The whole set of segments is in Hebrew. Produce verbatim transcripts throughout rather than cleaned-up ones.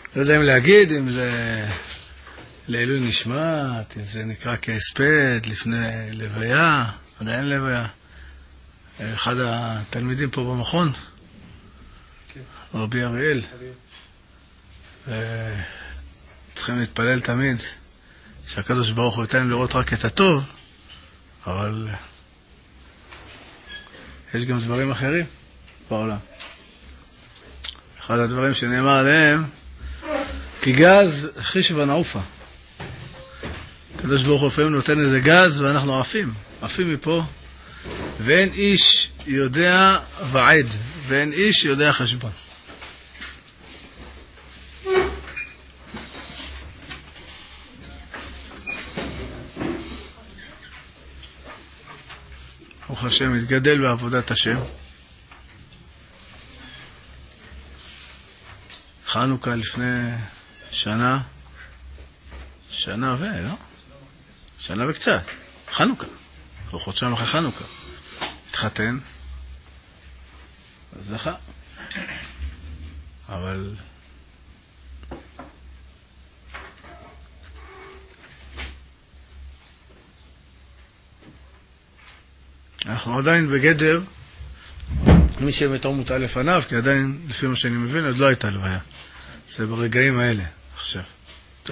לא יודע אם להגיד, אם זה לעילוי נשמת, אם זה נקרא כהספד לפני לוויה, עדיין לוויה. אחד התלמידים פה במכון, רבי אריאל, צריכים להתפלל תמיד שהקדוש ברוך הוא ייתן לראות רק את הטוב, אבל יש גם דברים אחרים בעולם. אחד הדברים שנאמר עליהם, כי גז חיש ונעופה. הקדוש ברוך הוא לפעמים נותן איזה גז ואנחנו עפים, עפים מפה, ואין איש יודע ועד, ואין איש יודע חשבון. ברוך השם מתגדל בעבודת השם. חנוכה לפני שנה, שנה ו... לא? שנה וקצת. חנוכה. אנחנו חודשיים אחרי חנוכה. התחתן. אז זכה. אבל... אנחנו עדיין בגדר, מי שמתור מוטעה לפניו, כי עדיין, לפי מה שאני מבין, עוד לא הייתה לוויה. זה ברגעים האלה, עכשיו. טוב.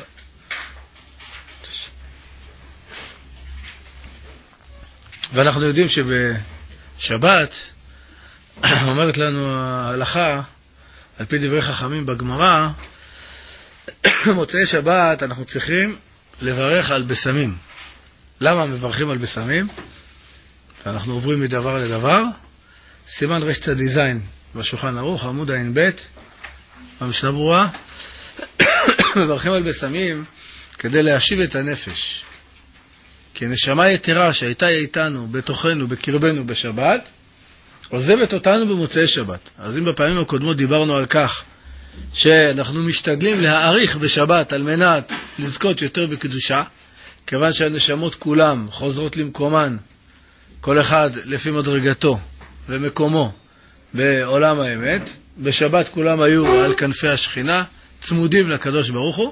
ואנחנו יודעים שבשבת, אומרת לנו ההלכה, על פי דברי חכמים בגמרא, מוצאי שבת אנחנו צריכים לברך על בשמים. למה מברכים על בשמים? אנחנו עוברים מדבר לדבר. סימן רשת דיזיין בשולחן ערוך, עמוד עין בית, במשנה ברורה, מברכים על בשמים כדי להשיב את הנפש. כי נשמה יתרה שהייתה איתנו, בתוכנו, בקרבנו בשבת, עוזבת אותנו במוצאי שבת. אז אם בפעמים הקודמות דיברנו על כך שאנחנו משתדלים להאריך בשבת על מנת לזכות יותר בקדושה, כיוון שהנשמות כולם חוזרות למקומן, כל אחד לפי מדרגתו ומקומו בעולם האמת. בשבת כולם היו על כנפי השכינה, צמודים לקדוש ברוך הוא.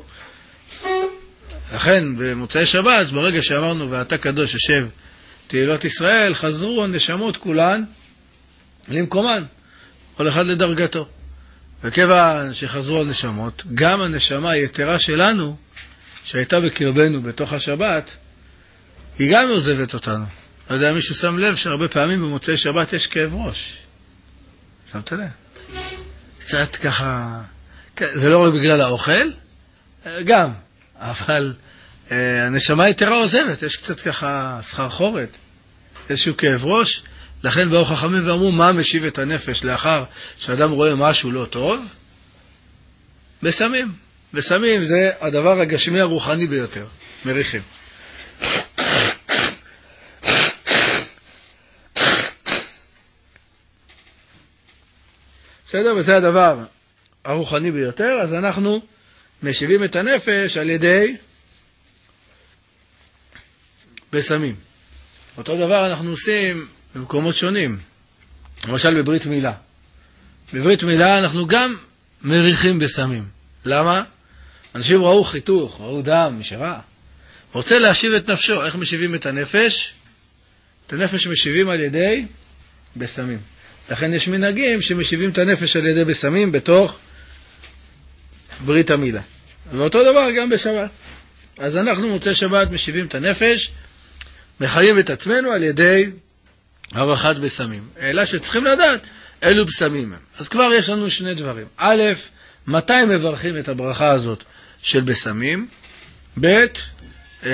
לכן במוצאי שבת, ברגע שאמרנו ואתה קדוש יושב תהילות ישראל, חזרו הנשמות כולן למקומן, כל אחד לדרגתו. וכיוון שחזרו הנשמות, גם הנשמה היתרה שלנו שהייתה בקרבנו בתוך השבת, היא גם עוזבת אותנו. לא יודע, מישהו שם לב שהרבה פעמים במוצאי שבת יש כאב ראש. שמת לב? קצת ככה... זה לא רק בגלל האוכל, גם. אבל אה, הנשמה יתרה עוזבת, יש קצת ככה סחרחורת, איזשהו כאב ראש. לכן באו חכמים ואמרו, מה משיב את הנפש לאחר שאדם רואה משהו לא טוב? בשמים. בשמים זה הדבר הגשמי הרוחני ביותר. מריחים. בסדר? וזה הדבר הרוחני ביותר. אז אנחנו משיבים את הנפש על ידי בשמים. אותו דבר אנחנו עושים במקומות שונים. למשל בברית מילה. בברית מילה אנחנו גם מריחים בשמים. למה? אנשים ראו חיתוך, ראו דם, משרה. רוצה להשיב את נפשו. איך משיבים את הנפש? את הנפש משיבים על ידי בשמים. לכן יש מנהגים שמשיבים את הנפש על ידי בשמים בתוך ברית המילה. ואותו דבר גם בשבת. אז אנחנו מוצאי שבת משיבים את הנפש, מחיים את עצמנו על ידי ערכת בשמים. אלא שצריכים לדעת אילו בשמים הם. אז כבר יש לנו שני דברים. א', מתי מברכים את הברכה הזאת של בשמים? ב', אה,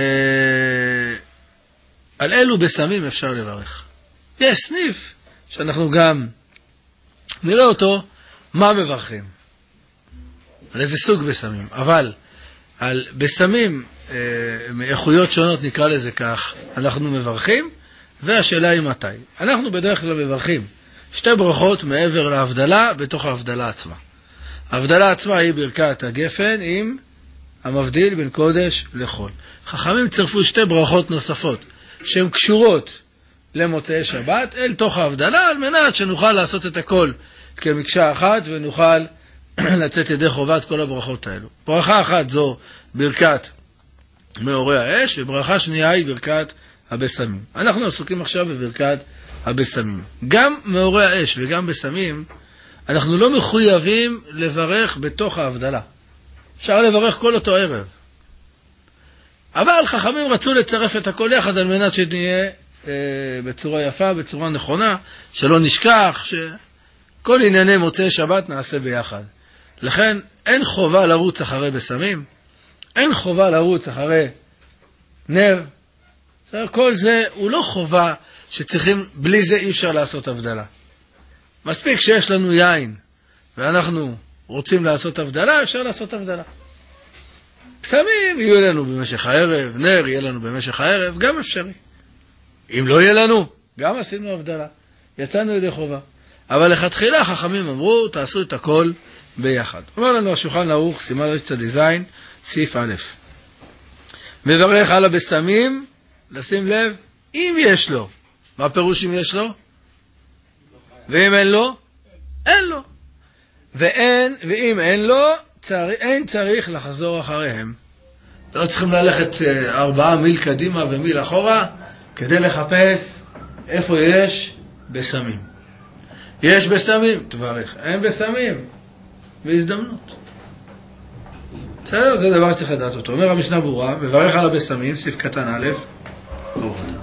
על אילו בשמים אפשר לברך. יש סניף שאנחנו גם נראה אותו, מה מברכים. על איזה סוג בשמים. אבל על בשמים, אה, מאיכויות שונות נקרא לזה כך, אנחנו מברכים, והשאלה היא מתי. אנחנו בדרך כלל מברכים שתי ברכות מעבר להבדלה, בתוך ההבדלה עצמה. ההבדלה עצמה היא ברכת הגפן עם המבדיל בין קודש לחול. חכמים צרפו שתי ברכות נוספות שהן קשורות למוצאי שבת אל תוך ההבדלה, על מנת שנוכל לעשות את הכל כמקשה אחת ונוכל לצאת ידי חובת כל הברכות האלו. ברכה אחת זו ברכת מאורי האש, וברכה שנייה היא ברכת הבשמים. אנחנו עסוקים עכשיו בברכת הבשמים. גם מאורי האש וגם בשמים, אנחנו לא מחויבים לברך בתוך ההבדלה. אפשר לברך כל אותו ערב. אבל חכמים רצו לצרף את הכל יחד על מנת שנהיה אה, בצורה יפה, בצורה נכונה, שלא נשכח, שכל ענייני מוצאי שבת נעשה ביחד. לכן אין חובה לרוץ אחרי בשמים, אין חובה לרוץ אחרי נר. כל זה הוא לא חובה שצריכים, בלי זה אי אפשר לעשות הבדלה. מספיק שיש לנו יין ואנחנו רוצים לעשות הבדלה, אפשר לעשות הבדלה. בשמים יהיו לנו במשך הערב, נר יהיה לנו במשך הערב, גם אפשרי. אם לא יהיה לנו, גם עשינו הבדלה. יצאנו ידי חובה. אבל לכתחילה חכמים אמרו, תעשו את הכל ביחד. אומר לנו השולחן ערוך, סימן רצה דיזיין, סעיף א'. מברך על הבשמים, לשים לב, אם יש לו. מה פירוש אם יש לו? ואם אין לו? אין לו. ואין, ואם אין לו, צר, אין צריך לחזור אחריהם. לא צריכים ללכת ארבעה מיל קדימה ומיל אחורה, כדי לחפש איפה יש בשמים. יש בשמים, תברך. אין בשמים, בהזדמנות. בסדר? זה דבר שצריך לדעת אותו. אומר המשנה ברורה, מברך על הבשמים, סעיף קטן א', ברוך אתה.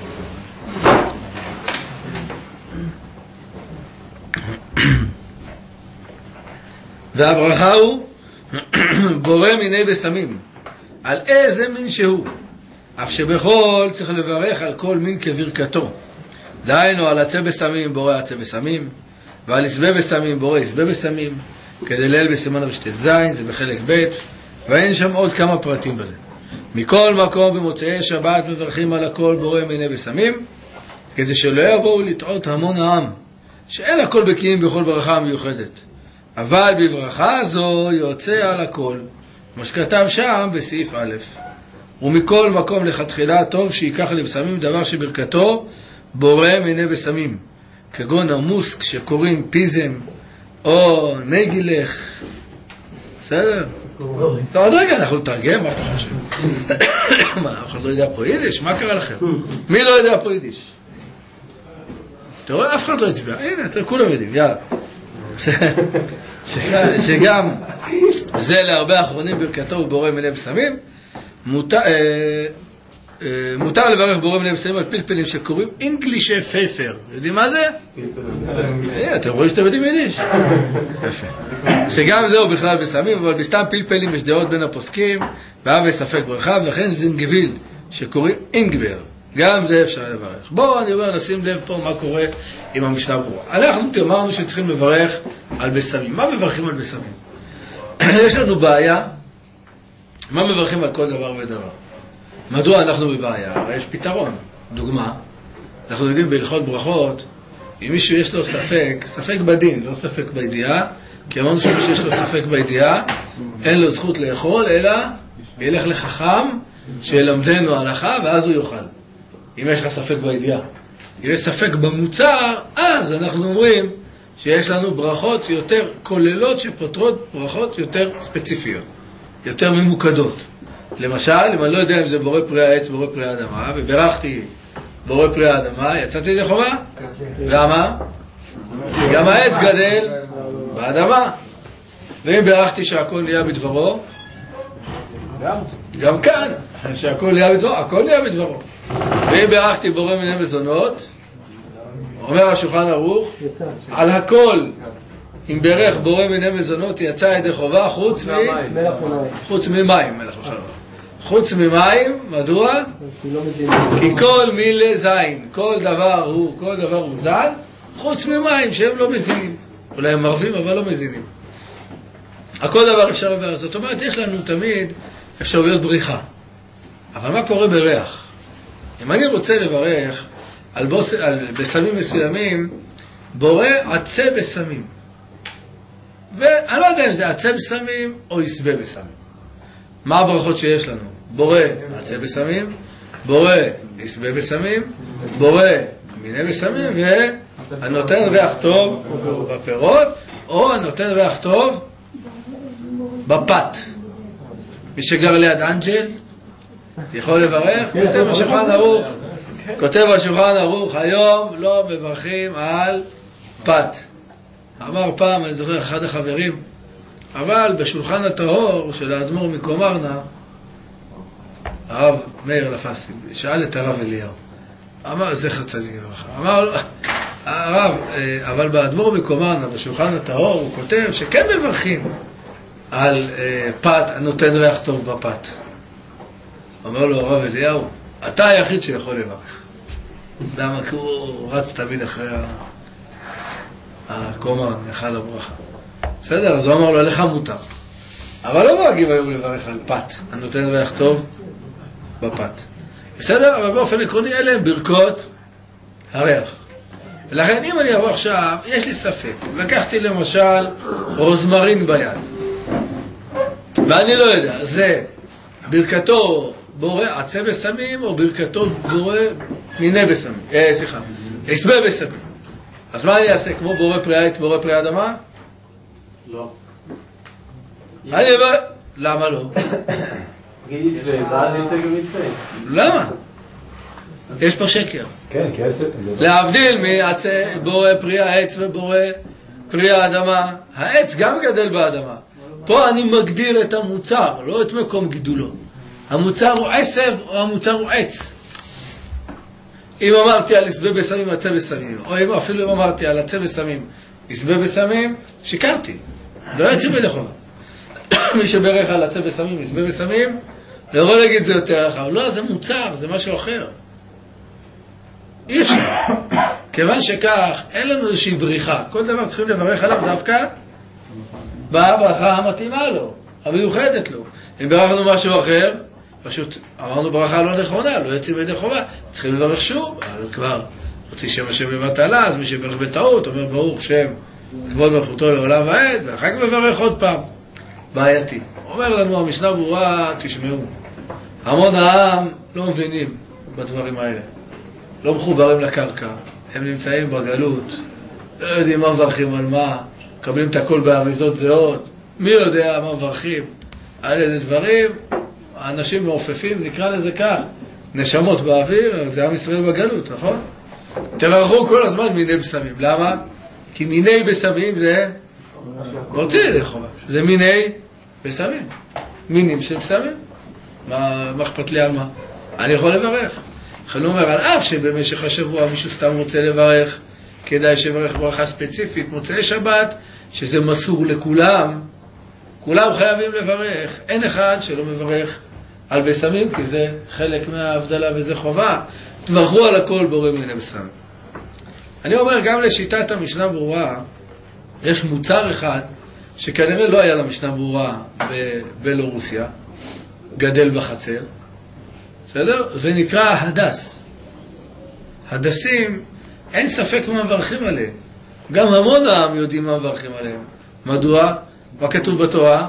והברכה הוא בורא מיני בשמים, על איזה מין שהוא, אף שבכל צריך לברך על כל מין כברכתו. דהיינו על עצי בשמים בורא עצי בשמים, ועל עשבי בשמים בורא עשבי בשמים, כדי ליל בסימן רשת זין, זה בחלק ב', ואין שם עוד כמה פרטים בזה. מכל מקום במוצאי שבת מברכים על הכל בורא מיני בשמים, כדי שלא יבואו לטעות המון העם, שאין הכל בקיאים בכל ברכה המיוחדת. אבל בברכה הזו יוצא על הכל, כמו שכתב שם בסעיף א', ומכל מקום לכתחילה טוב שיקח לבשמים דבר שברכתו בורא מיני בשמים, כגון המוסק שקוראים פיזם או נגילך. בסדר? לא, עוד רגע אנחנו נתרגם, מה אתה חושב? מה, אף אחד לא יודע פה יידיש? מה קרה לכם? מי לא יודע פה יידיש? אתה רואה? אף אחד לא הצביע. הנה, אתם כולם יודעים, יאללה. שגם זה להרבה האחרונים ברכתו הוא בורא מיני בשמים. מותר, אה, אה, מותר לברך בורא מיני בשמים על פלפלים שקוראים אינגלישי פייפר. יודעים מה זה? אה, אתם רואים שאתם יודעים יידיש? יפה. שגם זהו בכלל בשמים, אבל בסתם פלפלים יש דעות בין הפוסקים, ואהב וספק ברכה, וכן זינגביל שקוראים אינגבר. גם זה אפשר לברך. בואו אני אומר, נשים לב פה מה קורה עם המשנה ברורה. אנחנו אמרנו שצריכים לברך על בשמים. מה מברכים על בשמים? יש לנו בעיה. מה מברכים על כל דבר ודבר? מדוע אנחנו בבעיה? הרי יש פתרון. דוגמה, אנחנו יודעים בהלכות ברכות, אם מישהו יש לו ספק, ספק בדין, לא ספק בידיעה, כי אמרנו שמי שיש לו ספק בידיעה, אין לו זכות לאכול, אלא ילך לחכם שילמדנו הלכה, ואז הוא יאכל. אם יש לך ספק בידיעה. אם יש ספק במוצר, אז אנחנו אומרים שיש לנו ברכות יותר כוללות שפותרות ברכות יותר ספציפיות, יותר ממוקדות. למשל, אם אני לא יודע אם זה בורא פרי העץ, בורא פרי האדמה, וברכתי בורא פרי האדמה, יצאתי ידי חובה? למה? גם העץ גדל באדמה. ואם ברכתי שהכל נהיה בדברו, גם כאן, שהכל נהיה בדברו, הכל נהיה בדברו. ואם ברכתי בורא מיני מזונות, אומר השולחן ערוך, על הכל, אם ברך בורא מיני מזונות, יצא ידי חובה חוץ מ... חוץ ממים, מלך וחלב. חוץ ממים, מדוע? כי כל מילי זין, כל דבר הוא, כל דבר הוא זן, חוץ ממים שהם לא מזינים. אולי הם מרבים, אבל לא מזינים. הכל דבר אפשר לברך. זאת אומרת, יש לנו תמיד אפשרויות בריחה. אבל מה קורה בריח? אם אני רוצה לברך על, בוס, על בשמים מסוימים, בורא עצי בשמים. ואני לא יודע אם זה עצי בשמים או יסבה בשמים. מה הברכות שיש לנו? בורא עצי בשמים, בורא יסבה בשמים, בורא מיני בשמים, והנותן ריח טוב בפירות, או הנותן ריח טוב בפת. מי שגר ליד אנג'ל, יכול לברך, כותב השולחן ערוך, כותב השולחן ערוך, היום לא מברכים על פת. אמר פעם, אני זוכר אחד החברים, אבל בשולחן הטהור של האדמו"ר מקומרנה, הרב מאיר לפסי, שאל את הרב אליהו, אמר, זכר צדיק לברכה, אמר לו, הרב, אבל באדמו"ר מקומרנה, בשולחן הטהור, הוא כותב שכן מברכים על פת, הנותן ריח טוב בפת. אמר לו הרב אליהו, אתה היחיד שיכול לברך. למה? כי הוא רץ תמיד אחרי הקומרנה, יחל הברכה. בסדר, אז הוא אמר לו, לך מותר. אבל לא נוהגים היום לברך על פת, הנותן ריח טוב בפת. בסדר? אבל באופן עקרוני אלה הם ברכות הריח. ולכן אם אני אבוא עכשיו, יש לי ספק. לקחתי למשל רוזמרין ביד. ואני לא יודע, זה ברכתו בורא עצה בסמים או ברכתו בורא מיני בסמים. אה, סליחה, עשבה בסמים. אז מה אני אעשה? כמו בורא פרי העץ, בורא פרי האדמה? לא. אני אבוא... למה לא? למה? יש פה שקר. כן, כסף. להבדיל מבורא פרי העץ ובורא פרי האדמה. העץ גם גדל באדמה. פה אני מגדיר את המוצר, לא את מקום גידולו. המוצר הוא עשב או המוצר הוא עץ. אם אמרתי על עשבה בסמים, עצה בסמים, או אם אפילו אם אמרתי על עצה בסמים, עשבה בסמים, שיקרתי. לא יוצא מדי חובה. מי שברך על עצה בסמים, עשבה בסמים, לא יכול להגיד זה יותר רחב. לא, זה מוצר, זה משהו אחר. אי אפשר. כיוון שכך, אין לנו איזושהי בריחה. כל דבר צריכים לברך עליו דווקא בברכה המתאימה לו, המיוחדת לו. אם ברכנו משהו אחר, פשוט אמרנו ברכה לא נכונה, לא יוצאים ידי חובה, צריכים לברך שוב, אבל כבר הוציא שם השם לבטלה, אז מי שברך בטעות אומר ברוך שם כבוד מלכותו לעולם ועד, ואחר כך מברך עוד פעם. בעייתי. אומר לנו המשנה ברורה, תשמעו, המון העם לא מבינים בדברים האלה, לא מחוברים לקרקע, הם נמצאים בגלות, לא יודעים מה מברכים על מה, מקבלים את הכל באריזות זהות, מי יודע מה מברכים על איזה דברים, האנשים מעופפים, נקרא לזה כך, נשמות באוויר, זה עם ישראל בגלות, נכון? תברכו כל הזמן מיני בסמים, למה? כי מיני בסמים זה מוציא ידי חובה, זה מיני בסמים, מינים של בסמים, מה, מה אכפת לי על מה? אני יכול לברך. אני אומר, על אף שבמשך השבוע מישהו סתם רוצה לברך, כדאי שברך ברכה ספציפית, מוצאי שבת, שזה מסור לכולם, כולם חייבים לברך, אין אחד שלא מברך על בסמים, כי זה חלק מההבדלה וזה חובה, תברכו על הכל בורא מיני בסמים. אני אומר, גם לשיטת המשנה ברורה, יש מוצר אחד, שכנראה לא היה למשנה ברורה בבלורוסיה, גדל בחצר, בסדר? זה נקרא הדס. הדסים, אין ספק מה מברכים עליהם. גם המון העם יודעים מה מברכים עליהם. מדוע? מה כתוב בתורה?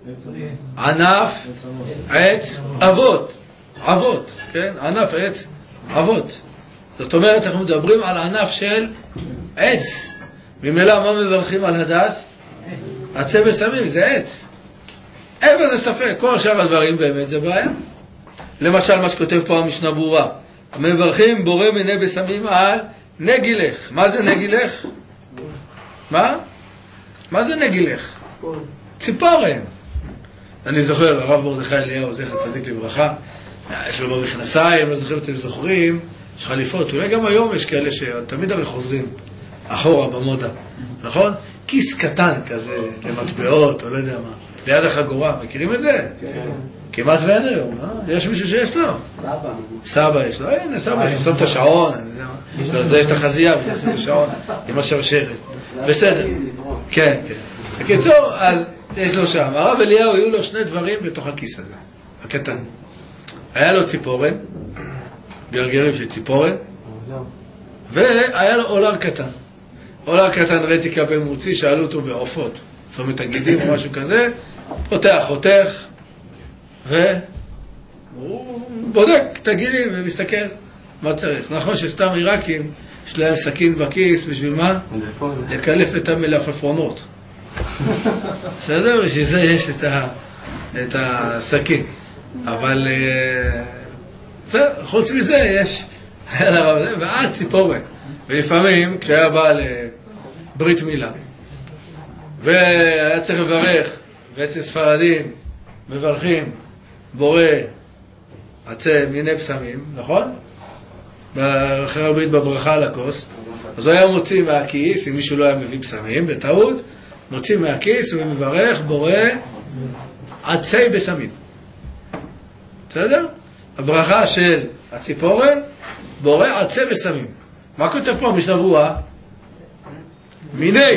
ענף, עץ, אבות. אבות, כן? ענף, עץ, אבות. זאת אומרת, אנחנו מדברים על ענף של עץ. ממילא מה מברכים על הדס? עצה בסמים, זה עץ. אין בזה ספק. כל שאר הדברים באמת זה בעיה. למשל, מה שכותב פה המשנה ברורה. מברכים בורא מיני בסמים על נגילך. מה זה נגילך? מה? מה זה נגילך? ציפורן. אני זוכר, הרב מרדכי אליהו, זכר צדיק לברכה, יש לו במכנסיים, לא זוכר, אתם זוכרים, יש חליפות. אולי גם היום יש כאלה שתמיד הרי חוזרים אחורה במודה. נכון? כיס קטן כזה, למטבעות, או לא יודע מה. ליד החגורה, מכירים את זה? כן. כמעט ואין היום, אה? יש מישהו שיש לו? סבא. סבא יש לו, הנה סבא, יש לו, שם את השעון, אני יודע מה. לא, זה יש את החזייה, וזה שם את השעון עם השרשרת. בסדר. כן, כן. בקיצור, אז יש לו שם. הרב אליהו, היו לו שני דברים בתוך הכיס הזה, הקטן. היה לו ציפורן, גרגרים של ציפורן, והיה לו אולר קטן. אולר קטן ראיתי כפה מוציא, שאלו אותו בעופות, צומת הגידים או משהו כזה, פותח, חותך, והוא בודק את הגידים ומסתכל מה צריך. נכון שסתם עיראקים יש להם סכין בכיס, בשביל מה? לקלף את המלפפרונות. בסדר? בשביל זה יש את, ה, את הסכין. אבל בסדר, חוץ מזה יש, ואז ציפורן. ולפעמים כשהיה בא לברית מילה, והיה צריך לברך, ואצל ספרדים מברכים בורא עצי מיני פסמים, נכון? אחרי הברית בברכה על הכוס, אז הוא היה מוציא מהכיס, אם מישהו לא היה מביא פסמים, בטעות, מוציא מהכיס ומברך בורא עצי בסמים. בסדר? הברכה של הציפורן, בורא עצי בסמים. מה כותב פה משנבואה? מיני.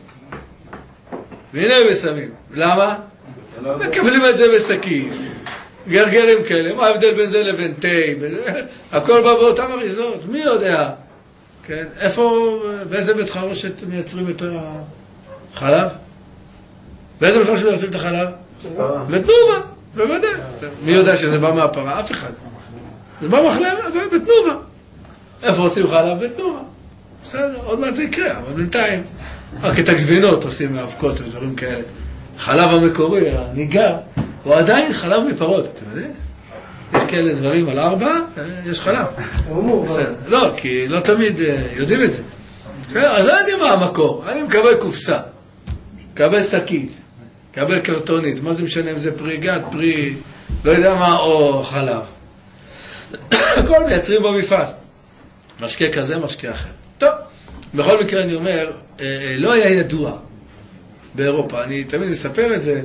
מיני בסמים. למה? מקבלים את זה בסקית. גרגרים כאלה. מה ההבדל בין זה לבין תה? הכל בא באותם אריזות. מי יודע? כן? איפה, באיזה בית חרושת מייצרים את החלב? באיזה בית חרושת מייצרים את החלב? בתנובה. בוודאי. מי יודע שזה בא מהפרה? אף אחד. זה בא מחלב בתנובה. איפה עושים חלב? בתנובה. בסדר, עוד מעט זה יקרה, אבל בינתיים רק את הגבינות עושים מאבקות ודברים כאלה. החלב המקורי, הניגר, הוא עדיין חלב מפרות, אתם יודעים? יש כאלה דברים על ארבע, יש חלב. בסדר. לא, כי לא תמיד יודעים את זה. אז אני יודעים מה המקור. אני מקבל קופסה, מקבל שקית, מקבל קרטונית. מה זה משנה אם זה פרי גת, פרי, לא יודע מה, או חלב. הכל מייצרים במפעל. משקה כזה, משקה אחר. טוב, בכל מקרה אני אומר, לא היה ידוע באירופה. אני תמיד מספר את זה.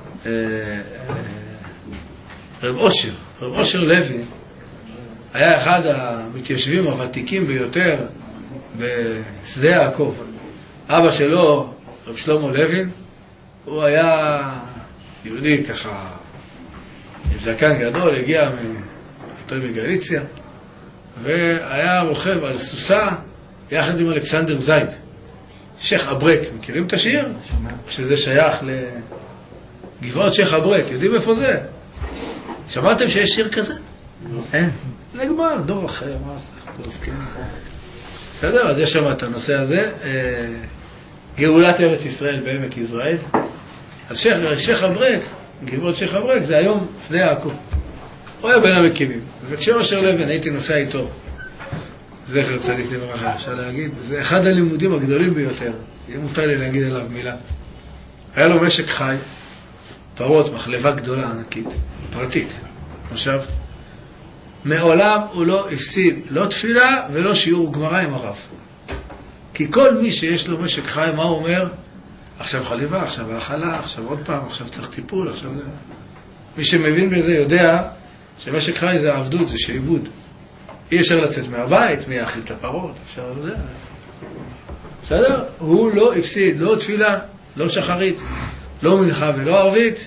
רב אושר, רב אושר לוי, היה אחד המתיישבים הוותיקים ביותר בשדה יעקב. אבא שלו, רב שלמה לוין, הוא היה יהודי ככה, עם זקן גדול, הגיע מגליציה, והיה רוכב על סוסה יחד עם אלכסנדר זייד, שייך אברק. מכירים את השיר? שזה שייך לגבעות שייך אברק. יודעים איפה זה? שמעתם שיש שיר כזה? אין. נגמר, דור אחר, מה עושה? בסדר? אז יש שם את הנושא הזה. גאולת ארץ ישראל בעמק יזרעאל. אז שייך אברק, גבעות שייך אברק, זה היום שדה יעקב. הוא היה בין המקימים. וכשאושר לוין הייתי נוסע איתו, זכר צדיק לברכה, אפשר להגיד, זה אחד הלימודים הגדולים ביותר, יהיה מותר לי להגיד עליו מילה. היה לו משק חי, פרות, מחלבה גדולה, ענקית, פרטית. עכשיו, מעולם הוא לא הפסיד, לא תפילה ולא שיעור גמרא עם הרב. כי כל מי שיש לו משק חי, מה הוא אומר? עכשיו חליבה, עכשיו האכלה, עכשיו עוד פעם, עכשיו צריך טיפול, עכשיו זה... מי שמבין בזה יודע שמשק חי זה העבדות, זה שעבוד. אי אפשר לצאת מהבית, מי יאכיל את הפרות, אפשר לזה. בסדר? הוא לא הפסיד, לא תפילה, לא שחרית, לא מנחה ולא ערבית,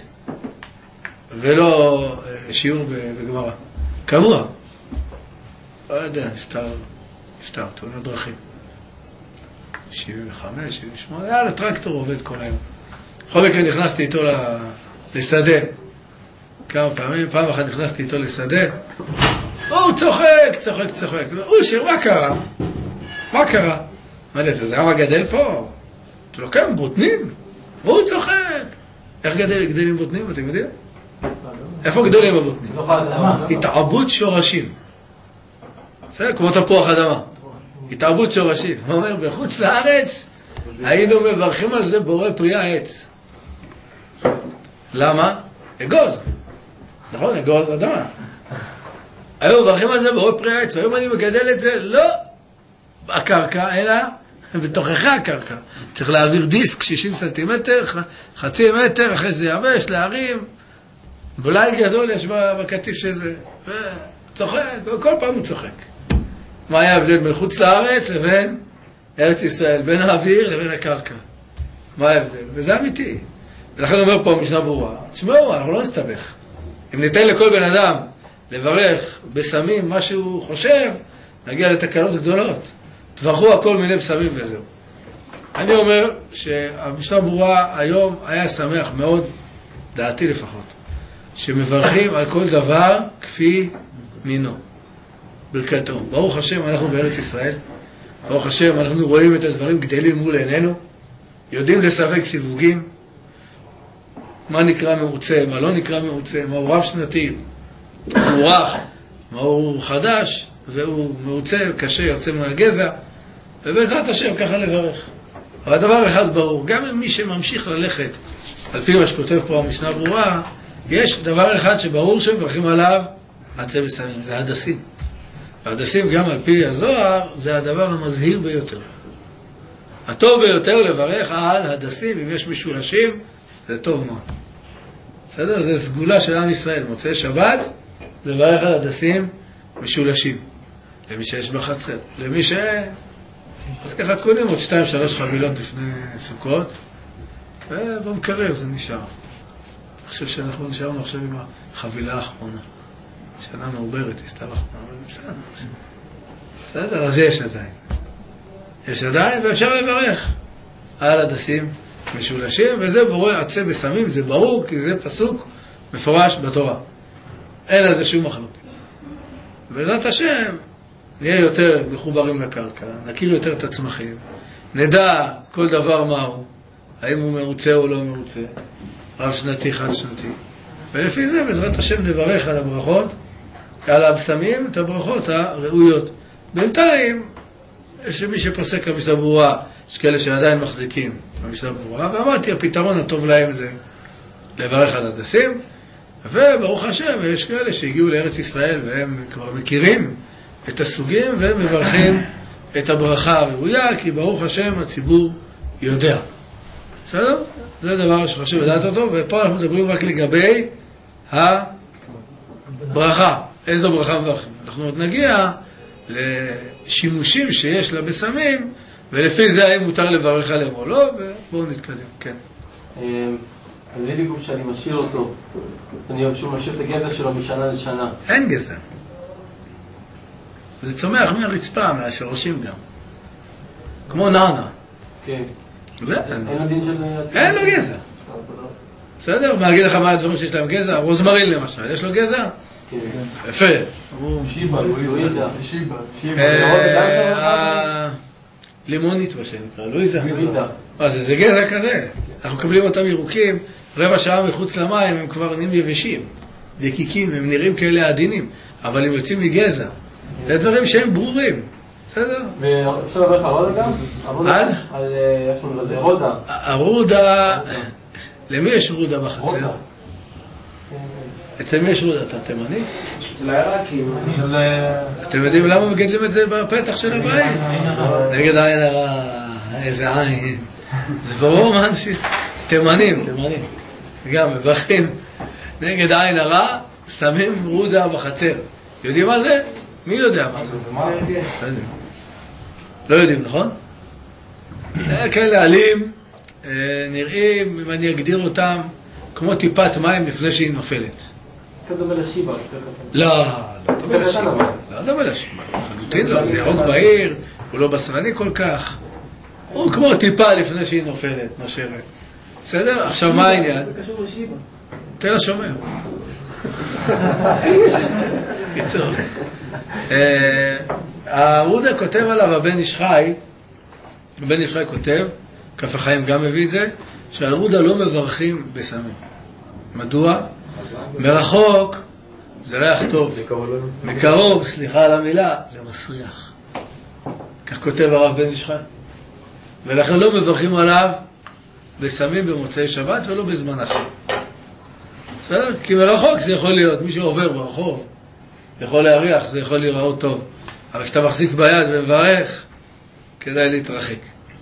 ולא שיעור בגמרא. קבוע. לא יודע, נפטר, נפטר, תאונת דרכים. שבעים וחמש, שבעים ושמונה, היה לטרקטור עובד כל היום. בכל מקרה נכנסתי איתו לשדה. כמה פעמים, פעם אחת נכנסתי איתו לשדה. הוא צוחק, צוחק, צוחק. הוא שיר, מה קרה? מה קרה? מה זה, זה היה גדל פה? אתה לוקח בוטנים? והוא צוחק. איך גדל, גדלים בוטנים, אתם יודעים? איפה גדלים הבוטנים? התעבות שורשים. זה כמו תפוח אדמה. התעבות שורשים. הוא אומר, בחוץ לארץ היינו מברכים על זה בורא פרי העץ. למה? אגוז. נכון, אגוז אדמה. היו מברכים על זה בורא פרי העץ, והיום אני מגדל את זה לא בקרקע, אלא בתוכך הקרקע. צריך להעביר דיסק שישים סנטימטר, חצי מטר, אחרי זה יבש, להרים. בולי גדול יש בקטיף שזה, וצוחק, כל פעם הוא צוחק. מה היה הבדל בין חוץ לארץ לבין ארץ ישראל, בין האוויר לבין הקרקע? מה ההבדל? וזה אמיתי. ולכן אומר פה משנה ברורה, תשמעו, אנחנו לא נסתבך. אם ניתן לכל בן אדם לברך בסמים מה שהוא חושב, נגיע לתקנות גדולות. תברכו הכל מיני בסמים וזהו. אני אומר שהמשנה ברורה היום היה שמח מאוד, דעתי לפחות, שמברכים על כל דבר כפי מינו. ברכתו. ברוך השם, אנחנו בארץ ישראל. ברוך השם, אנחנו רואים את הדברים גדלים מול עינינו. יודעים לסווג סיווגים, מה נקרא מעוצה, מה לא נקרא מעוצה, מה הוא רב שנתי, מה הוא רך, מה הוא חדש, והוא מעוצה, קשה, יוצא מהגזע, ובעזרת השם ככה לברך. אבל דבר אחד ברור, גם אם מי שממשיך ללכת, על פי מה שכותב פה המשנה ברורה, יש דבר אחד שברור שמברכים עליו, עצי ושמים, זה הדסים. והדסים גם על פי הזוהר, זה הדבר המזהיר ביותר. הטוב ביותר לברך על הדסים, אם יש משולשים, זה טוב מאוד. בסדר? זה סגולה של עם ישראל. מוצאי שבת, לברך על הדסים משולשים. למי שיש בחצר. למי ש... אז ככה קונים עוד שתיים, שלוש חבילות לפני סוכות, ובמקרר זה נשאר. אני חושב שאנחנו נשארנו עכשיו עם החבילה האחרונה. שנה מעוברת, הסתר אחרונה, אבל בסדר. בסדר? אז יש עדיין. יש עדיין, ואפשר לברך על הדסים משולשים, וזה ברור, עצי ושמים, זה ברור, כי זה פסוק מפורש בתורה. אין על זה שום מחלוקת. בעזרת השם, נהיה יותר מחוברים לקרקע, נכיר יותר את הצמחים, נדע כל דבר מהו, האם הוא מרוצה או לא מרוצה, רב שנתי, חד שנתי. ולפי זה, בעזרת השם, נברך על הברכות, על הבשמים, את הברכות הראויות. בינתיים, יש מי שפוסק המשנה ברורה, יש כאלה שעדיין מחזיקים במשנה ברורה, ואמרתי, הפתרון הטוב להם זה לברך על הדסים, וברוך השם, יש כאלה שהגיעו לארץ ישראל, והם כבר מכירים את הסוגים, והם מברכים את הברכה הראויה, כי ברוך השם הציבור יודע. בסדר? זה דבר שחשוב לדעת אותו, ופה אנחנו מדברים רק לגבי הברכה. איזו ברכה מברכים? אנחנו עוד נגיע לשימושים שיש לה בסמים, ולפי זה האם מותר לברך עליהם או לא, ובואו נתקדם. כן. אני לי גוף שאני משאיר אותו, אני אוהב שהוא משאיר את הגזע שלו משנה לשנה. אין גזע. זה צומח מהרצפה, מהשורשים גם. כמו נענה. כן. זה? אין לו דין של... אין לו גזע. בסדר? מה אגיד לך מה הדברים שיש להם גזע? רוזמרין למשל, יש לו גזע? כן. יפה. שיבה, לואיזה. שיבה. לימונית מה שנקרא, לואיזה. לואיזה. מה זה? זה גזע כזה. אנחנו מקבלים אותם ירוקים, רבע שעה מחוץ למים הם כבר נהיים יבשים, דקיקים, הם נראים כאלה עדינים, אבל הם יוצאים מגזע. זה דברים שהם ברורים. בסדר? ואפשר לברך על רודה גם? על? על, איך שאומרים לזה, רודה. הרודה, למי יש רודה בחצר? אצל מי יש רודה? אתה תימני? אצל העיראקים. אתם יודעים למה מגדלים את זה בפתח של הבית? נגד עין הרע, איזה עין. זה ברור מה אנשים? תימנים, תימנים. גם מברכים נגד עין הרע, שמים רודה בחצר. יודעים מה זה? מי יודע מה זה? לא יודעים, נכון? כאלה עלים נראים, אם אני אגדיר אותם, כמו טיפת מים לפני שהיא נופלת. קצת דומה לשיבה. לא, לא דומה לשיבה. לא דומה לשיבה. חלוטין לא, זה ירוק בהיר, הוא לא בשרני כל כך. הוא כמו טיפה לפני שהיא נופלת, נושרת. בסדר? עכשיו מה העניין? זה קשור לשיבה. תל השומר. קיצור. הרודה כותב עליו, הבן איש חי, הבן איש חי כותב, כף החיים גם מביא את זה, שעל רודה לא מברכים בסמים. מדוע? מרחוק זה ריח טוב. מקרוב, סליחה על המילה, זה מסריח. כך כותב הרב בן איש חי. ולכן לא מברכים עליו בסמים במוצאי שבת ולא בזמן אחר. בסדר? כי מרחוק זה יכול להיות, מי שעובר ברחוב יכול להריח, זה יכול להיראות טוב. אבל כשאתה מחזיק ביד ומברך, כדאי להתרחק.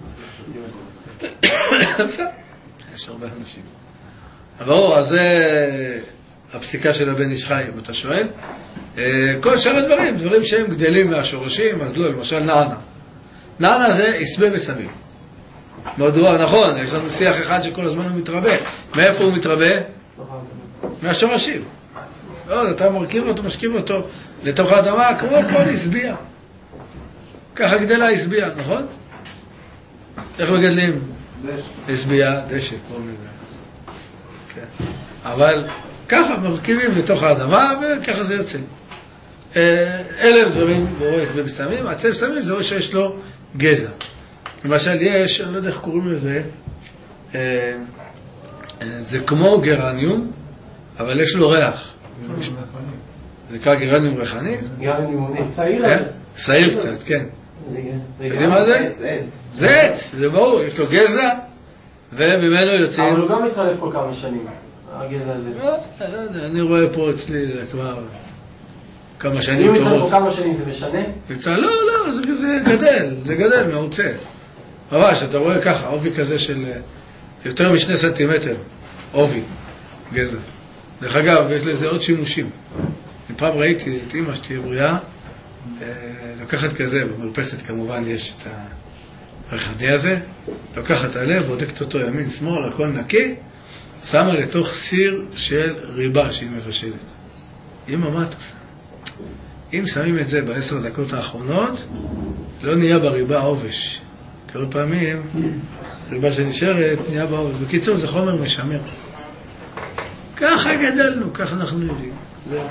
בסדר? יש הרבה אנשים. ברור, אז זה הפסיקה של הבן איש חי, אם אתה שואל. כל שאר הדברים, דברים שהם גדלים מהשורשים, אז לא, למשל נענה. נענה זה יסבה בסמים. מדוע? נכון, יש לנו שיח אחד שכל הזמן הוא מתרבה. מאיפה הוא מתרבה? מהשורשים. לא, אתה מרכיב אותו, משכיב אותו לתוך האדמה, כמו כל הסביע. ככה גדלה הסביע, נכון? איך מגדלים? הסביע, דשא, כל מיני. כן. אבל ככה מרכיבים לתוך האדמה, וככה זה יוצא. אלה הם דברים, בורא הסביע בסמים. עצב סמים זה שיש לו גזע. למשל יש, אני לא יודע איך קוראים לזה, זה כמו גרניום, אבל יש לו ריח. זה נקרא גרניום ריחני? גרניום שעיר. שעיר קצת, כן. יודעים מה זה? זה עץ, זה ברור, יש לו גזע, וממנו יוצאים... אבל הוא גם מתחלף כל כמה שנים, הגזע הזה. אני רואה פה אצלי כבר כמה שנים טובות. אם טובות. מתחלף כל כמה שנים זה משנה? לא, לא, זה גדל, זה גדל, מעוצה. ממש, אתה רואה ככה, עובי כזה של יותר משני סנטימטר, עובי, גזע. דרך אגב, יש לזה עוד שימושים. פעם ראיתי את אמא שתהיה בריאה, לקחת כזה, במרפסת כמובן יש את הריחני הזה, לקחת עליה, בודקת אותו ימין, שמאל, הכל נקי, שמה לתוך סיר של ריבה שהיא מבשלת. אמא, מה את עושה? אם שמים את זה בעשר דקות האחרונות, לא נהיה בריבה עובש. כמה פעמים, ריבה שנשארת, נהיה בעובש. בקיצור, זה חומר משמר. ככה גדלנו, ככה אנחנו יודעים. זהו.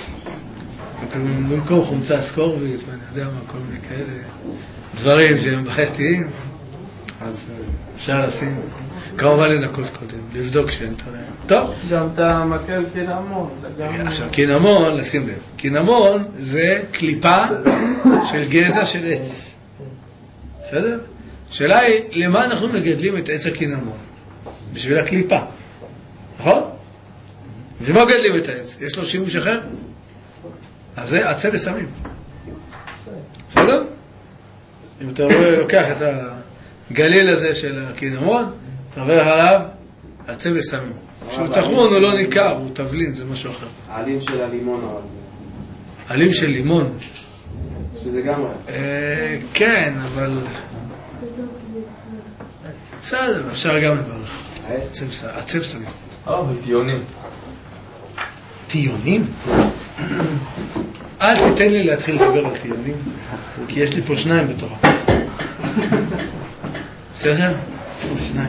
במקום חומצה אסקורבית, ואני יודע מה, כל מיני כאלה דברים שהם בעייתיים, אז אפשר לשים, כמובן לנקות קודם, לבדוק שאין תולעים. טוב. גם אתה מקל קינמון, זה גם... עכשיו, קינמון, לשים לב, קינמון זה קליפה של גזע של עץ. בסדר? שאלה היא, למה אנחנו מגדלים את עץ הקינמון? בשביל הקליפה. נכון? ומה גדלים את העץ? יש לו שימוש אחר? אז זה עצה בסמים. בסדר? אם אתה רואה, לוקח את הגליל הזה של הקינמון, אתה עובר עליו, עצה בסמים. כשהוא תחרון הוא לא ניכר, הוא תבלין, זה משהו אחר. העלים של הלימון אבל זה. עלים של לימון. שזה גם אה, כן, אבל... בסדר, אפשר גם לברך. עצה בסמים. אה, וטיונים. טיונים? אל תיתן לי להתחיל לדבר על טיונים, כי יש לי פה שניים בתוך הכוס. בסדר? יש לי שניים.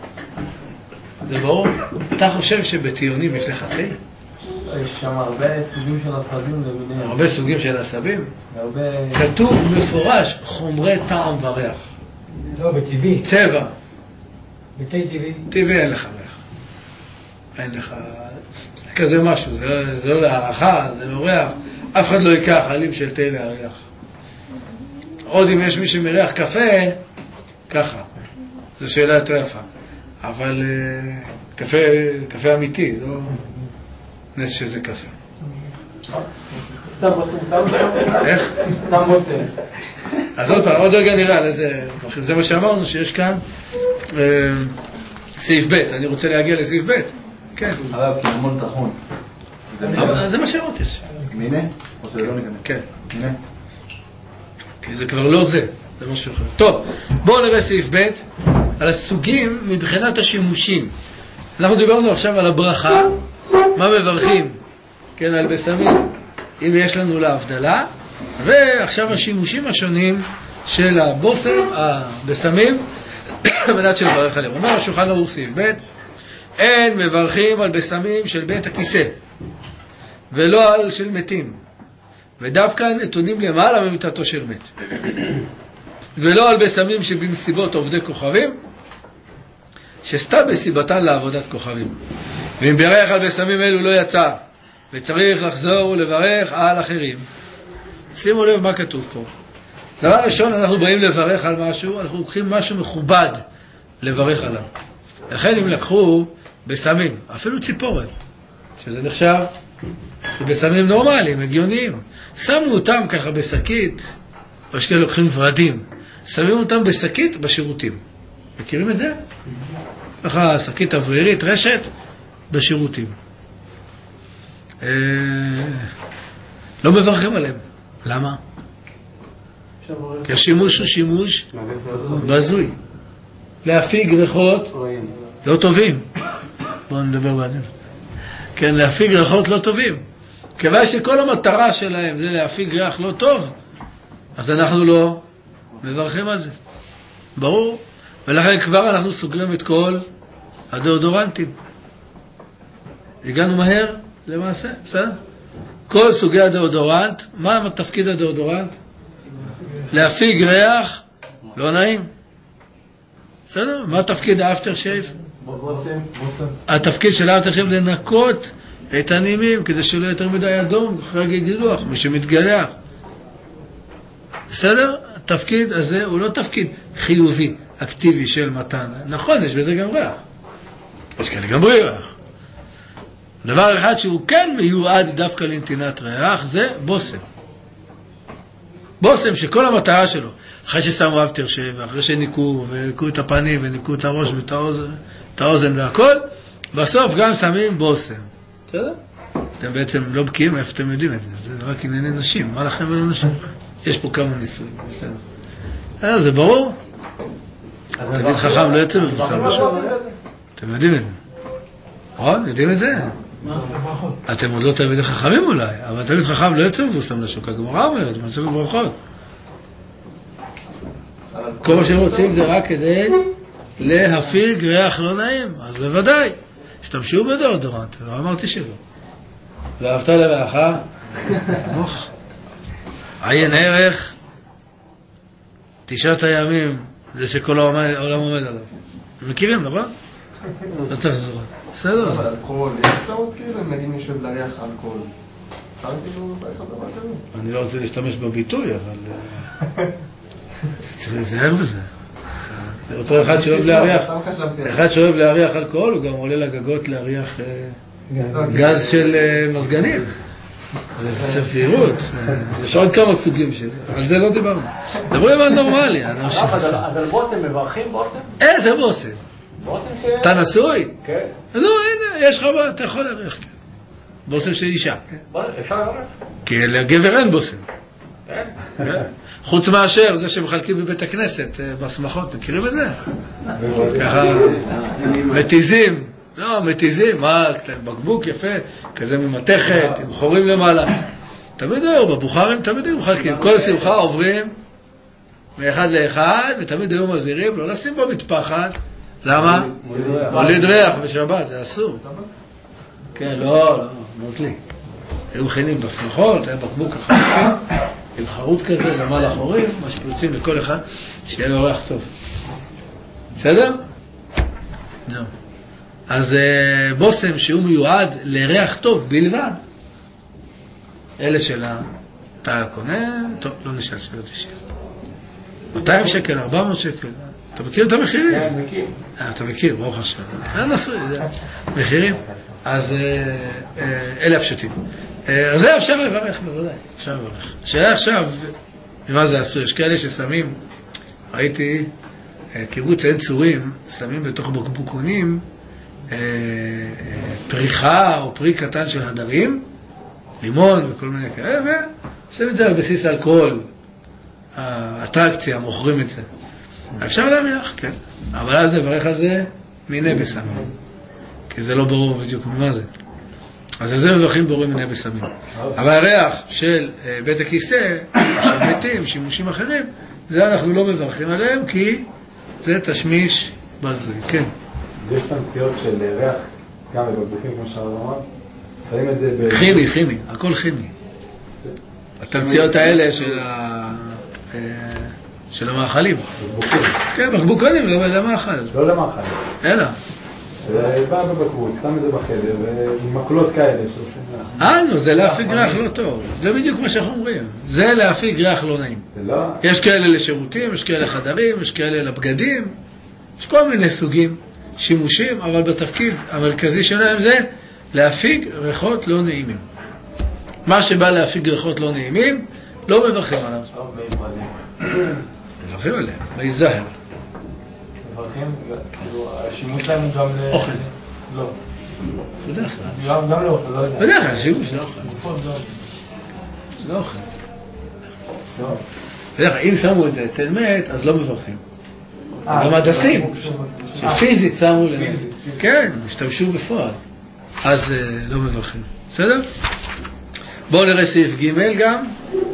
זה ברור? אתה חושב שבטיונים יש לך תה? יש שם הרבה סוגים של עשבים למיניהם. הרבה סוגים של עשבים? הרבה... כתוב מפורש חומרי טעם וריח. לא, בטבעי. צבע. בתה טבעי. טבעי אין לך ריח. אין לך... זה כזה משהו, זה, זה לא להערכה, זה לא ריח. אף אחד לא ייקח עלים של תה להריח. עוד אם יש מי שמריח קפה, ככה. זו שאלה יותר יפה. אבל uh, קפה, קפה אמיתי, לא נס שזה קפה. סתם בוסם. איך? סתם בוסם. אז עוד פעם, עוד רגע נראה על איזה... זה מה שאמרנו, שיש כאן uh, סעיף ב', אני רוצה להגיע לסעיף ב'. כן. עליו קינמון תחון. אבל זה מה שאמרתי. מיני? או שזה לא נגמר? כן. מיני? כי זה כבר לא זה, זה משהו אחר. טוב, בואו נראה סעיף ב' על הסוגים מבחינת השימושים. אנחנו דיברנו עכשיו על הברכה, מה מברכים, כן, על בסמים, אם יש לנו להבדלה, ועכשיו השימושים השונים של הבוסם, הבסמים, מנת של ברך עליהם. אומר השולחן ערוך סעיף ב' אין מברכים על בסמים של בית הכיסא, ולא על של מתים, ודווקא נתונים למעלה ממיתתו של מת, ולא על בסמים שבמסיבות עובדי כוכבים, שסתם בסיבתן לעבודת כוכבים. ואם בירך על בסמים אלו לא יצא, וצריך לחזור ולברך על אחרים. שימו לב מה כתוב פה. דבר ראשון, אנחנו באים לברך על משהו, אנחנו לוקחים משהו מכובד לברך עליו. לכן אם לקחו בסמים, אפילו ציפורן, שזה נחשב בסמים נורמליים, הגיוניים, שמו אותם ככה בשקית, או שכאלה לוקחים ורדים, שמים אותם בשקית בשירותים. מכירים את זה? ככה שקית אוורירית, רשת, בשירותים. לא מברכים עליהם. למה? כי השימוש הוא שימוש בזוי. להפיג ריחות לא טובים. בואו נדבר בעדינות. כן, להפיג ריחות לא טובים. כיוון שכל המטרה שלהם זה להפיג ריח לא טוב, אז אנחנו לא מברכים על זה. ברור? ולכן כבר אנחנו סוגרים את כל הדאודורנטים. הגענו מהר למעשה, בסדר? כל סוגי הדאודורנט, מה תפקיד הדאודורנט? להפיג ריח לא נעים. בסדר? מה תפקיד האפטר שייב? בושם, בושם. התפקיד שלנו תחשב לנקות את הנימים, כדי שלא יותר מדי אדום, אחרי גילוח, מי שמתגלח. בסדר? התפקיד הזה הוא לא תפקיד חיובי, אקטיבי של מתן. נכון, יש בזה גם ריח. יש כאלה גם ריח. דבר אחד שהוא כן מיועד דווקא לנתינת ריח, זה בושם. בושם שכל המטרה שלו, אחרי ששמו אבטר שב, אחרי שניקו, וניקו את הפנים, וניקו את הראש ואת האוזן, את האוזן והכל, בסוף גם שמים בושם. בסדר? אתם בעצם לא בקיאים, איפה אתם יודעים את זה? זה רק ענייני נשים, מה לכם ולא נשים? יש פה כמה ניסויים, בסדר. זה ברור? תמיד חכם לא יוצא מפורסם משהו. אתם יודעים את זה. נכון? יודעים את זה? אתם עוד לא תלמידי חכמים אולי, אבל תלמיד חכם לא יוצא מפורסם לשוק. הגמרא אומרת, מסכת ברכות. כל מה שהם רוצים זה רק כדי להפיג ריח לא נעים. אז בוודאי, השתמשו בדאודורנט, לא אמרתי שלא. ואהבת לרעך, כמוך. עיין ערך, תשעת הימים, זה שכל העולם עומד עליו. מכירים, נכון? לא צריך לזרוע. בסדר? אבל אלכוהול, יש אפשרות כאילו, אם נגיד מישהו להריח אלכוהול. אפשר כאילו באחד דבר כזה? אני לא רוצה להשתמש בביטוי, אבל צריך להיזהר בזה. זה אותו אחד שאוהב להריח, אחד שאוהב להריח אלכוהול, הוא גם עולה לגגות להריח גז של מזגנים. זה צריך זהירות. יש עוד כמה סוגים של זה, על זה לא דיברנו. דברים על נורמלי. אז על בושם מברכים בושם? איזה בושם? בושם ש... אתה נשוי? כן. לא, הנה, יש לך, אתה יכול להריח, כן. בושם של אישה, כן. אפשר להריח? כי לגבר אין בושם. כן? חוץ מאשר זה שמחלקים בבית הכנסת, בשמחות, מכירים את זה? ככה, מתיזים. לא, מתיזים, מה, בקבוק יפה, כזה ממתכת, עם חורים למעלה. תמיד היו, בבוכרים תמיד היו מחלקים. כל השמחה עוברים מאחד לאחד, ותמיד היו מזהירים, לא לשים במטפחת. למה? מוליד ריח בשבת, זה אסור. כן, לא, לא, נוזלי. היו מכינים בשמחות, היה בקבוק החלפים, עם חרוט כזה, למעלה חורים, מה שפרצים לכל אחד, שיהיה לו ריח טוב. בסדר? זהו. אז בושם שהוא מיועד לריח טוב בלבד. אלה של אתה קונה, טוב, לא נשאל שאלות ישיר. מאתיים שקל, ארבע מאות שקל. אתה מכיר את המחירים? כן, מכיר. אתה מכיר, ברוך השם. זה נשוי, זה מחירים. אז אלה הפשוטים. אז זה אפשר לברך, בוודאי. אפשר לברך. שאלה עכשיו, ממה זה עשוי? יש כאלה ששמים, ראיתי, קיבוץ עין צורים, שמים בתוך בקבוקונים, פריחה או פרי קטן של הדרים, לימון וכל מיני כאלה, ועושים את זה על בסיס אלכוהול. האטרקציה, מוכרים את זה. אפשר להריח, כן. אבל אז נברך על זה מיני בסמים. כי זה לא ברור בדיוק ממה זה. אז על זה מברכים ברורים מיני בסמים. אבל הריח של בית הכיסא, של ביתים, שימושים אחרים, זה אנחנו לא מברכים עליהם, כי זה תשמיש בזוי. כן. יש פנציות של ריח, גם בבקבוקים, כמו שהרב אמר, שמים את זה ב... כימי, כימי, הכל כימי. התמציות האלה של ה... של המאכלים. בקבוקים. כן, בקבוקונים, לא למאכל. לא למאכל. אלא. ובא בבקבוק, שם את זה בחדר, ומקלות כאלה שעושים... אה, נו, זה להפיג ריח לא טוב. זה בדיוק מה שאנחנו אומרים. זה להפיג ריח לא נעים. זה לא... יש כאלה לשירותים, יש כאלה חדרים, יש כאלה לבגדים, יש כל מיני סוגים. שימושים, אבל בתפקיד המרכזי שלהם זה להפיג ריחות לא נעימים. מה שבא להפיג ריחות לא נעימים, לא מברכים עליו. מברכים עליהם, מי זהר. מברכים, כאילו, השימוש שלהם הוא גם ל... אוכל. לא. בדרך כלל. גם לאוכל, לא יודע. בדרך כלל, שימוש לא אוכל. לא אוכל. בדרך כלל, אם שמו את זה אצל מת, אז לא מברכים. גם הדסים. שפיזית שמו להם. כן, השתמשו בפועל. אז לא מברכים. בסדר? בואו נראה סעיף ג' גם.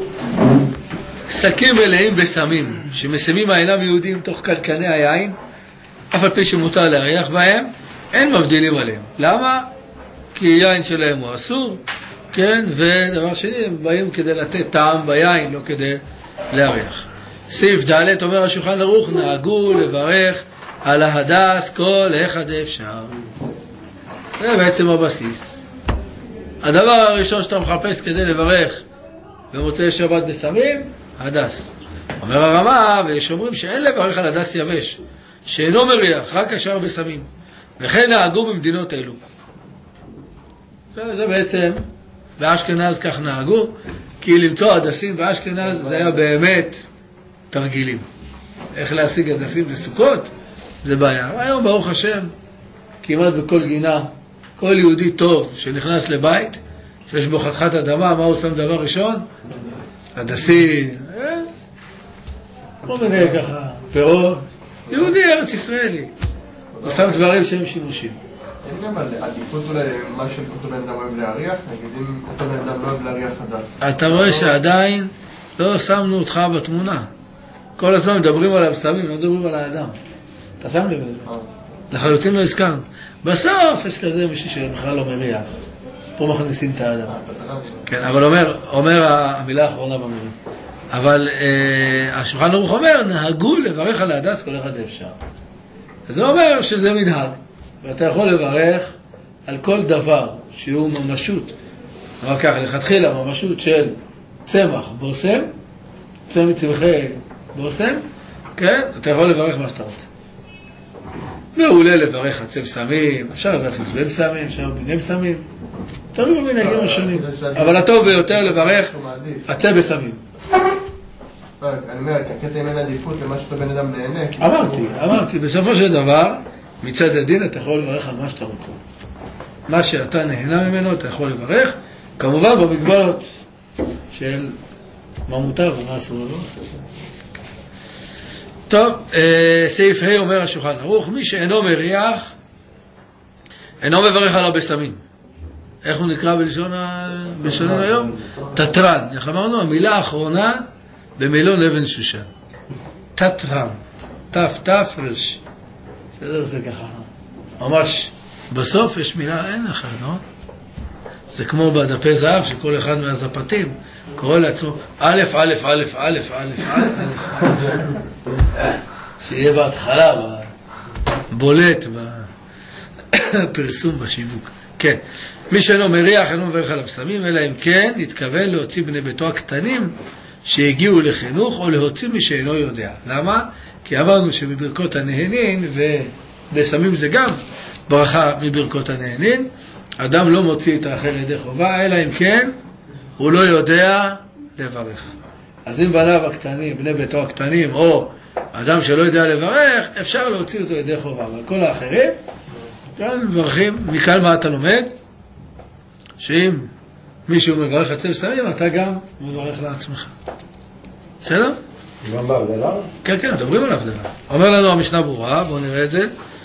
שקים מלאים בסמים, שמסמים האינם יהודים תוך קלקני היין, אף על פי שמותר להריח בהם, אין מבדילים עליהם. למה? כי יין שלהם הוא אסור, כן? ודבר שני, הם באים כדי לתת טעם ביין, לא כדי להריח. סעיף ד' אומר השולחן ערוך, נהגו לברך על ההדס כל אחד אפשר. זה בעצם הבסיס. הדבר הראשון שאתה מחפש כדי לברך במוצאי שבת בסמים, הדס. אומר הרמה, ויש אומרים שאין לברך על הדס יבש, שאינו מריח, רק ישר בסמים. וכן נהגו במדינות אלו. זה, זה בעצם, באשכנז כך נהגו, כי למצוא הדסים באשכנז זה היה באמת תרגילים. איך להשיג הדסים לסוכות? זה בעיה. היום ברוך השם, כמעט בכל גינה, כל יהודי טוב שנכנס לבית, שיש בו חתיכת אדמה, מה הוא שם דבר ראשון? הדסים, אה? כל מיני ככה, פירות. יהודי ארץ ישראלי. הוא שם דברים שהם שימושים. אין גם עדיפות אולי מה שאותו בן אדם אוהב להריח? נגיד אם אותו בן אדם לא אוהב להריח הדס. אתה רואה שעדיין לא שמנו אותך בתמונה. כל הזמן מדברים עליו סמים, לא מדברים על האדם. אתה שם לב לזה? לחלוטין לא הזכרת. בסוף יש כזה מישהו שבכלל לא מריח. פה מכניסים את האדם. כן, אבל אומר, אומר המילה האחרונה במילה. אבל אה, השולחן ערוך אומר, נהגו לברך על ההדס כל אחד אפשר. זה אומר שזה מנהג. ואתה יכול לברך על כל דבר שהוא ממשות. אבל כך, לכתחילה ממשות של צמח בוסם, צמח צמחי בוסם, כן? אתה יכול לברך מה שאתה רוצה. מעולה לברך עצב סמים, אפשר לברך עצבי סמים, אפשר ביני סמים, תלוי במנהגים השונים. אבל הטוב ביותר לברך עצב סמים. אני אומר, הקטע אם אין עדיפות למה שאתה בן אדם נהנה. אמרתי, אמרתי, בסופו של דבר, מצד הדין אתה יכול לברך על מה שאתה רוצה. מה שאתה נהנה ממנו אתה יכול לברך, כמובן במגבלות של מה מותר ומה אסור לו. טוב, סעיף ה' אומר השולחן ערוך, מי שאינו מריח, אינו מברך עליו בסמים. איך הוא נקרא בלשוננו היום? תטרן. איך אמרנו? המילה האחרונה במילון אבן שושן. תטרן. תף, תף, רש. בסדר, זה ככה. ממש, בסוף יש מילה אין אחת, לא? זה כמו בדפי זהב שכל אחד מהזפתים קורא לעצמו א', א', א', א', א', א', שיהיה בהתחלה, בולט, בפרסום, בשיווק. כן. מי שאינו מריח, אינו מברך על הבשמים, אלא אם כן, יתכוון להוציא בני ביתו הקטנים שהגיעו לחינוך, או להוציא מי שאינו יודע. למה? כי אמרנו שבברכות הנהנין, ובשמים זה גם ברכה מברכות הנהנין, אדם לא מוציא את האחר ידי חובה, אלא אם כן, הוא לא יודע לברך. אז אם בניו הקטנים, בני ביתו הקטנים, או אדם שלא יודע לברך, אפשר להוציא אותו ידי חובה. אבל כל האחרים, כאן מברכים. מכאן מה אתה לומד? שאם מישהו מברך עצב סמים, אתה גם מברך לעצמך. בסדר? גם בהבדלה? כן, כן, מדברים על ההבדלה. אומר לנו המשנה ברורה, בואו נראה את זה.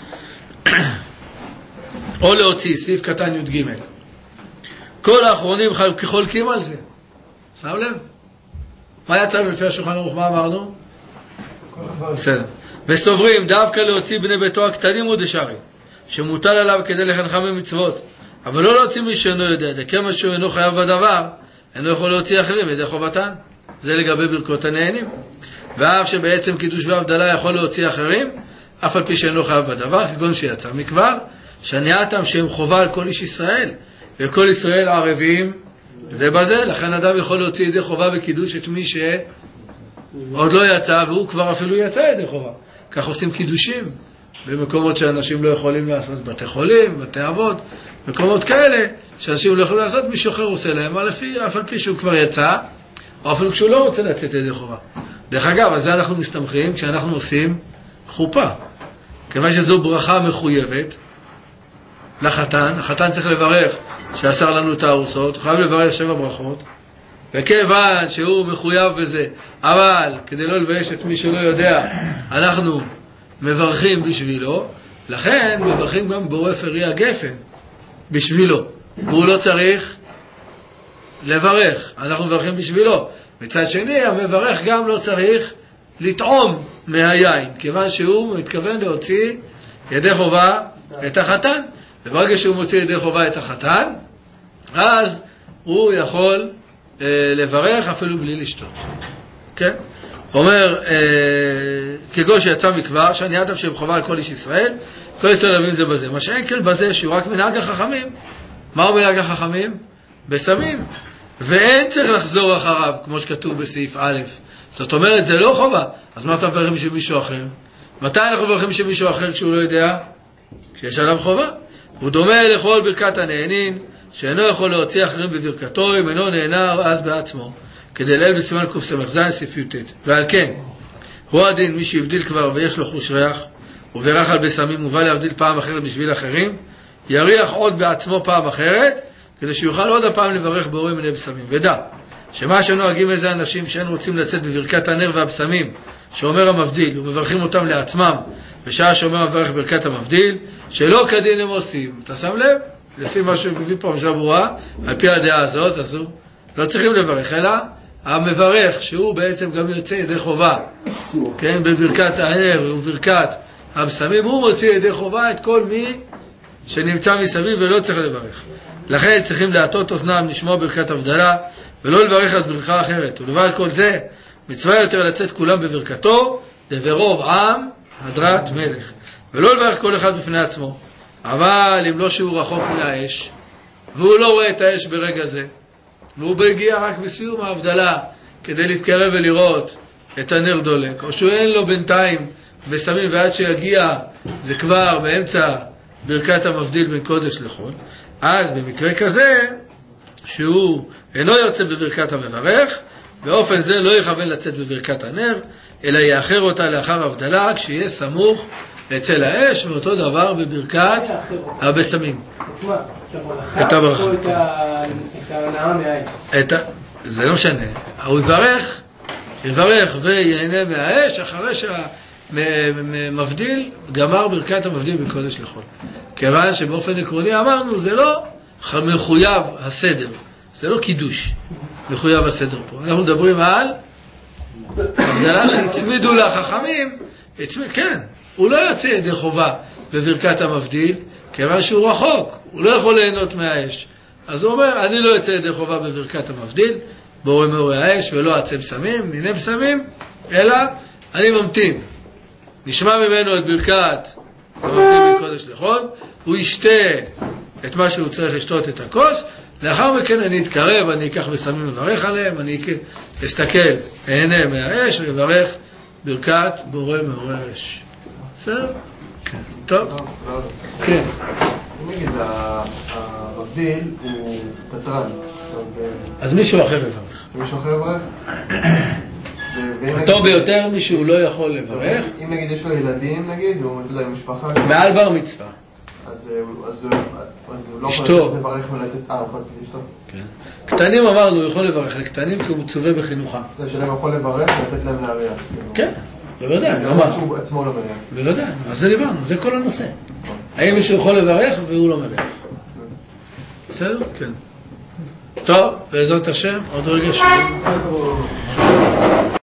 או להוציא, סעיף קטן י' ג' כל האחרונים כחולקים על זה. שם לב? מה יצא לפי השולחן ערוך? מה אמרנו? בסדר. וסוברים דווקא להוציא בני ביתו הקטנים ודשארי, שמוטל עליו כדי לחנכם במצוות, אבל לא להוציא מי שאינו יודע, כמה שהוא אינו חייב בדבר, אינו יכול להוציא אחרים ידי חובתן. זה לגבי ברכות הנהנים. ואף שבעצם קידוש והבדלה יכול להוציא אחרים, אף על פי שאינו חייב בדבר, כגון שיצא מכבר, שניעתם שהם חובה על כל איש ישראל, וכל ישראל ערבים זה בזה, לכן אדם יכול להוציא ידי חובה בקידוש את מי שעוד לא יצא, והוא כבר אפילו יצא ידי חובה. כך עושים קידושים במקומות שאנשים לא יכולים לעשות, בתי חולים, בתי אבות, מקומות כאלה שאנשים לא יכולים לעשות, מישהו אחר עושה להם, אף על פי שהוא כבר יצא, או אפילו כשהוא לא רוצה לצאת ידי חובה. דרך אגב, על זה אנחנו מסתמכים כשאנחנו עושים חופה. כיוון שזו ברכה מחויבת לחתן, החתן צריך לברך שאסר לנו את הארוסות, הוא חייב לברך שבע ברכות, וכיוון שהוא מחויב בזה, אבל כדי לא לבייש את מי שלא יודע, אנחנו מברכים בשבילו, לכן מברכים גם בורא פרי הגפן בשבילו, והוא לא צריך לברך, אנחנו מברכים בשבילו. מצד שני, המברך גם לא צריך לטעום מהיין, כיוון שהוא מתכוון להוציא ידי חובה את החתן, וברגע שהוא מוציא ידי חובה את החתן, אז הוא יכול אה, לברך אפילו בלי לשתות. כן? אומר, אה, כגוי שיצא מכבר, שאני אדם שהם חובה על כל איש ישראל, כל ישראל אבים זה בזה. מה שאין כן בזה שהוא רק מנהג החכמים. מהו מנהג החכמים? בסמים. ואין צריך לחזור אחריו, כמו שכתוב בסעיף א'. זאת אומרת, זה לא חובה. אז מה אתה מברכים בשביל מישהו אחר? מתי אנחנו מברכים בשביל מישהו אחר כשהוא לא יודע? כשיש עליו חובה. הוא דומה לכל ברכת הנהנין, שאינו יכול להוציא אחרים בברכתו, אם אינו נהנה אז בעצמו. כדי לאל בסימן קס"ז סעיף י"ט. ועל כן, הוא הדין, מי שהבדיל כבר ויש לו חוש ריח, וברך על בסמים, ובא להבדיל פעם אחרת בשביל אחרים, יריח עוד בעצמו פעם אחרת, כדי שיוכל עוד הפעם לברך באורים מיני בסמים. ודע, שמה שנוהגים איזה אנשים שאין רוצים לצאת בברכת הנר והבשמים, שאומר המבדיל, ומברכים אותם לעצמם, בשעה שאומר המברך ברכת המבדיל, שלא כדין הם עושים. אתה שם לב? לפי מה שהוא פה משנה ברורה, על פי הדעה הזאת, אז הוא לא צריכים לברך, אלא המברך, שהוא בעצם גם יוצא ידי חובה, כן, בברכת הנר וברכת הבשמים, הוא מוציא ידי חובה את כל מי שנמצא מסביב ולא צריך לברך. לכן צריכים להטות אוזנם לשמוע ברכת הבדלה, ולא לברך אז ברכה אחרת. ולבד כל זה, מצווה יותר לצאת כולם בברכתו, דברוב עם, הדרת מלך. ולא לברך כל אחד בפני עצמו. אבל אם לא שהוא רחוק מהאש, והוא לא רואה את האש ברגע זה, והוא הגיע רק בסיום ההבדלה, כדי להתקרב ולראות את הנר דולק, או שהוא אין לו בינתיים ושמים, ועד שיגיע זה כבר באמצע ברכת המבדיל בין קודש לחול, אז במקרה כזה, שהוא אינו יוצא בברכת המברך, באופן זה לא יכוון לצאת בברכת הנר, אלא יאחר אותה לאחר הבדלה, כשיהיה סמוך אצל האש, ואותו דבר בברכת הבשמים. את הברכה. את ההנאה מהאש. זה לא משנה. הוא יברך, יברך ויהנה מהאש, אחרי שהמבדיל גמר ברכת המבדיל בין קודש לחול. כיוון שבאופן עקרוני אמרנו, זה לא מחויב הסדר, זה לא קידוש, מחויב הסדר פה. אנחנו מדברים על הבדלה שהצמידו לחכמים, הצמיד, כן, הוא לא יוצא ידי חובה בברכת המבדיל, כיוון שהוא רחוק, הוא לא יכול ליהנות מהאש. אז הוא אומר, אני לא יוצא ידי חובה בברכת המבדיל, בורא מאורי האש, ולא עצם סמים, מיני בסמים, אלא אני ממתין. נשמע ממנו את ברכת המבדיל בין קודש לחול, הוא ישתה את מה שהוא צריך לשתות את הכוס, לאחר מכן אני אתקרב, אני אקח בסמים לברך עליהם, אני אסתכל, אהנה מהאש, וברך ברכת בורא מאורי האש. בסדר? כן. טוב? כן. אם נגיד, המבדיל הוא פטרן. אז מישהו אחר לברך. מישהו אחר לברך? הטוב ביותר מישהו לא יכול לברך. אם נגיד יש לו ילדים, נגיד, הוא אתה יודע, עם משפחה. מעל בר מצווה. אז הוא לא יכול לברך ולתת... אה, הוא יכול לתת אשתו? כן. קטנים אמרנו, הוא יכול לברך לקטנים כי הוא מצווה בחינוכם. זה שלהם יכול לברך ולתת להם להריח. כן, בוודאי. גם מה שהוא עצמו לא מריח. בוודאי, אז זה דיברנו, זה כל הנושא. האם מישהו יכול לברך והוא לא מריח? בסדר? כן. טוב, בעזרת השם, עוד רגע שוב.